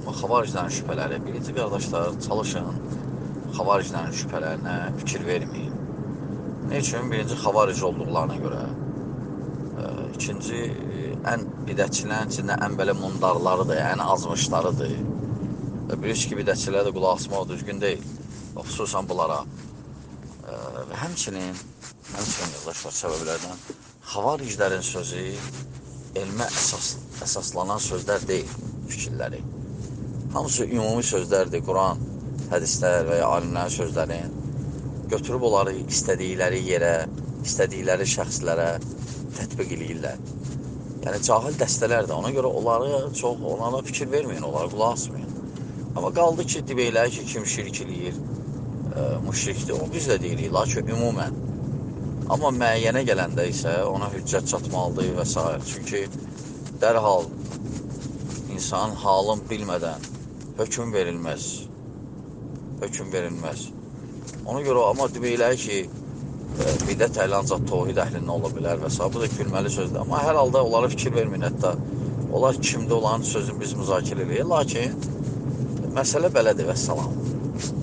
Xavariclərin şübhələri. Birinci qardaşlar, çalışın xavariclərin şübhələrinə fikir verməyin. Ne üçün? Birinci xavaric olduqlarına görə. İkinci, ən bidətçilərin içində ən belə mundarlarıdır, ən azmışlarıdır. Bilirsiniz ki, bidətçilər də qulaq asmaq düzgün deyil. Xüsusən bunlara. Və həmçinin qardaşlar, səbəblərdən xavariclərin sözü elmə əsaslanan sözlər deyil, fikirləri. Hamısı ümumi sözlərdir, Quran, hədislər və ya alimlərin sözlərin. Götürüb onları istədikləri yerə, istədikləri şəxslərə tətbiq edirlər. Yəni, cahil dəstələrdir, ona görə onlara fikir verməyin, onlara qulaq asmayın. Amma qaldı ki, deyirlər ki, kim şirk eləyir, müşrikdir, o biz də deyirik, lakin ümumən. Amma müəyyənə gələndə isə ona hüccət çatmalıdır və s. Çünki dərhal insan halın bilmədən hökm verilməz. Hökm verilməz. Ona görə amma deməklər ki, bidət əhli ancaq təvhid əhlindən ola bilər və s. Bu da gülməli sözdür. Amma hər halda onlara fikir verməyin. Hətta onlar kimdə olan sözün biz müzakirə edirik. Lakin məsələ belədir və salam.